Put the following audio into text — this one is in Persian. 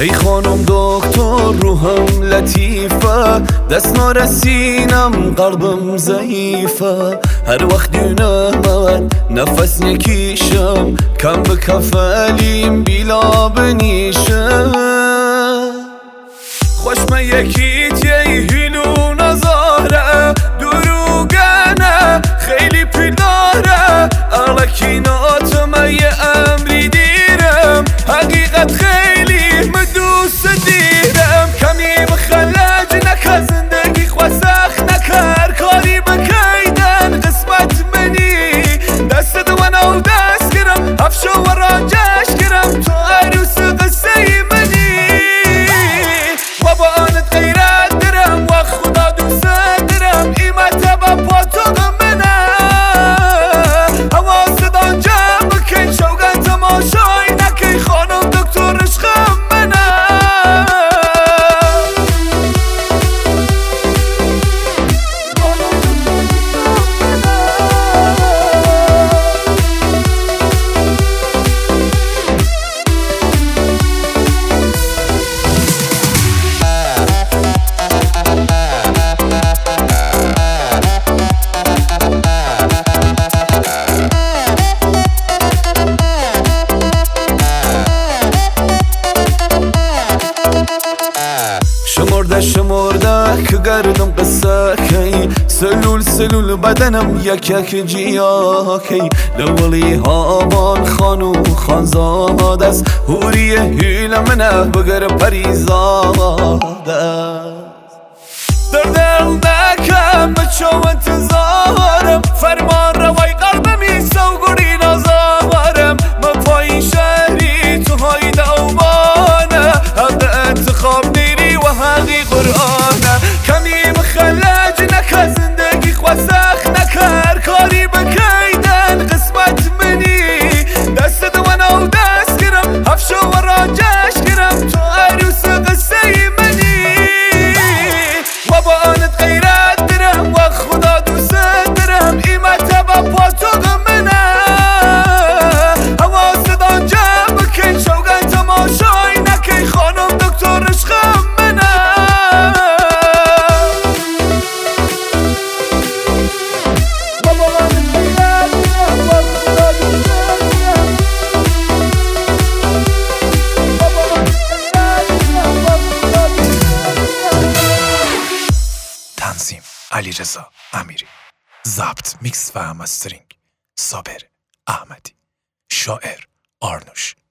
ای خانم دکتر روحم لطیفه، دست نرسینم قلبم ضعیفه. هر وقت دونه من نفس نکیشم، کم به کفلیم بیلا بنیشه. خوشم یکیت یه هیلو نزاره، دروگنه خیلی پیل داره. اغلکینات یه امری دیرم، حقیقت خیلی مدوس دیرم. کمی مخلج نکه زندگی خواه سخت نکر، کاری بکیدن قسمت منی. دست دوانو دست گرم، افشو و راجش گرم، تو عروس قصه منی. و با آنت غیرت درم و خدا دوست درم، ایمت با پاتو منه. حواست آنجا بکن شوگن تماشای نکی، خانم دکتر عشقم منه. شمرده که گردم قصه کی، سلول بدنم یک جیا کی. لولی هامان خانو خانزاده است، هوری هیل منه بگر پریزاده است. در دل نکم بچو انتظارم، فرمان روای قلبمی سوگوری نازارم. من پایین شهری تو های دوبانه، حق انتخاب نیری و حقی قرآنه. کمی مخلج نکه زندگی خواه سخت نکر، کاری بکیدن قسمت منی. دست دوانو دست گرم، افشو و راجش گرم، تو عروس قصه منی. و با آنت غیرت درم و خدا دوست درم، ایمت با پاتو منه. حواست آنجا بکن شوگن تماشای نکی، خانم دکتر عشقم منه. تنظیم علیرضا امیری، ضبط میکس و مسترینگ صابر احمدی، شاعر آرنوش.